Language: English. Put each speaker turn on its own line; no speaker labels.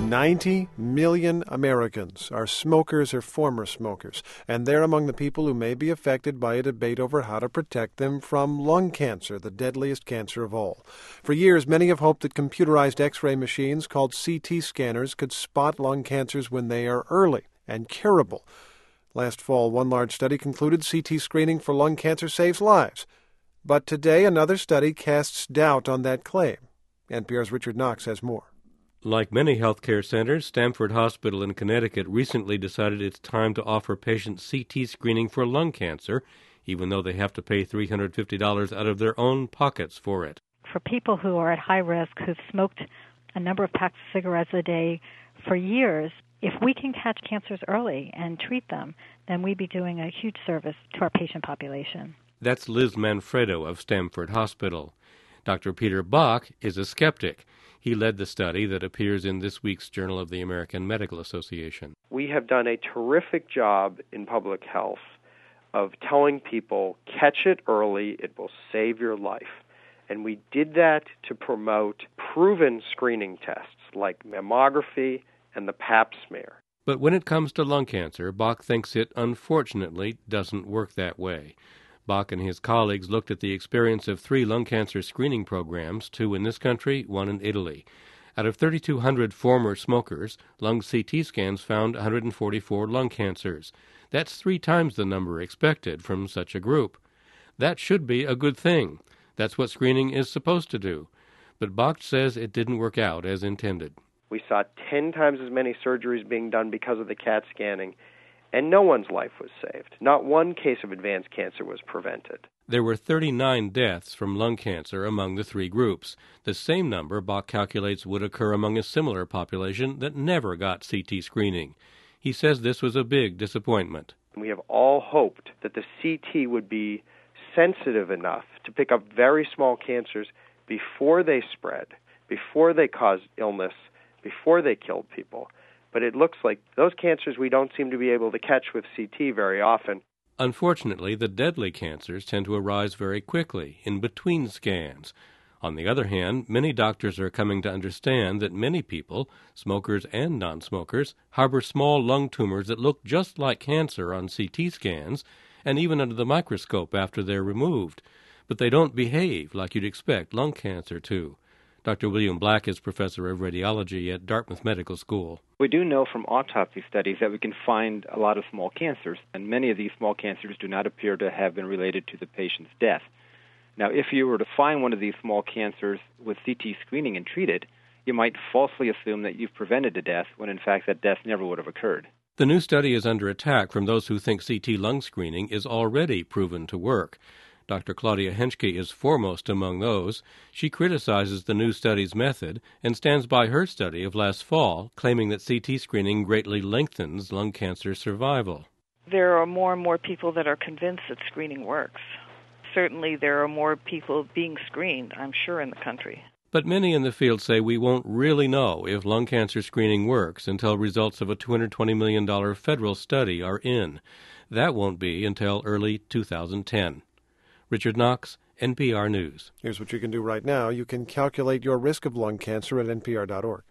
90 million Americans are smokers or former smokers, and they're among the people who may be affected by a debate over how to protect them from lung cancer, the deadliest cancer of all. For years, many have hoped that computerized X-ray machines called CT scanners could spot lung cancers when they are early and curable. Last fall, one large study concluded CT screening for lung cancer saves lives. But today, another study casts doubt on that claim. NPR's Richard Knox has more.
Like many healthcare centers, Stamford Hospital in Connecticut recently decided it's time to offer patients CT screening for lung cancer, even though they have to pay $350 out of their own pockets for it.
For people who are at high risk, who've smoked a number of packs of cigarettes a day for years, if we can catch cancers early and treat them, then we'd be doing a huge service to our patient population.
That's Liz Manfredo of Stamford Hospital. Dr. Peter Bach is a skeptic. He led the study that appears in this week's Journal of the American Medical Association.
We have done a terrific job in public health of telling people, catch it early, it will save your life. And we did that to promote proven screening tests like mammography and the Pap smear.
But when it comes to lung cancer, Bach thinks it unfortunately doesn't work that way. Bach and his colleagues looked at the experience of 3 lung cancer screening programs, 2 in this country, 1 in Italy. Out of 3,200 former smokers, lung CT scans found 144 lung cancers. That's 3 times the number expected from such a group. That should be a good thing. That's what screening is supposed to do. But Bach says it didn't work out as intended.
We saw 10 times as many surgeries being done because of the CAT scanning, and no one's life was saved. Not one case of advanced cancer was prevented.
There were 39 deaths from lung cancer among the 3 groups. The same number Bach calculates would occur among a similar population that never got CT screening. He says this was a big disappointment.
We have all hoped that the CT would be sensitive enough to pick up very small cancers before they spread, before they caused illness, before they killed people. But it looks like those cancers we don't seem to be able to catch with CT very often.
Unfortunately, the deadly cancers tend to arise very quickly, in between scans. On the other hand, many doctors are coming to understand that many people, smokers and non-smokers, harbor small lung tumors that look just like cancer on CT scans, and even under the microscope after they're removed. But they don't behave like you'd expect lung cancer to. Dr. William Black is professor of radiology at Dartmouth Medical School.
We do know from autopsy studies that we can find a lot of small cancers, and many of these small cancers do not appear to have been related to the patient's death. Now, if you were to find one of these small cancers with CT screening and treat it, you might falsely assume that you've prevented the death when in fact that death never would have occurred.
The new study is under attack from those who think CT lung screening is already proven to work. Dr. Claudia Henschke is foremost among those. She criticizes the new study's method and stands by her study of last fall, claiming that CT screening greatly lengthens lung cancer survival.
There are more and more people that are convinced that screening works. Certainly there are more people being screened, I'm sure, in the country.
But many in the field say we won't really know if lung cancer screening works until results of a $220 million federal study are in. That won't be until early 2010. Richard Knox, NPR News.
Here's what you can do right now. You can calculate your risk of lung cancer at npr.org.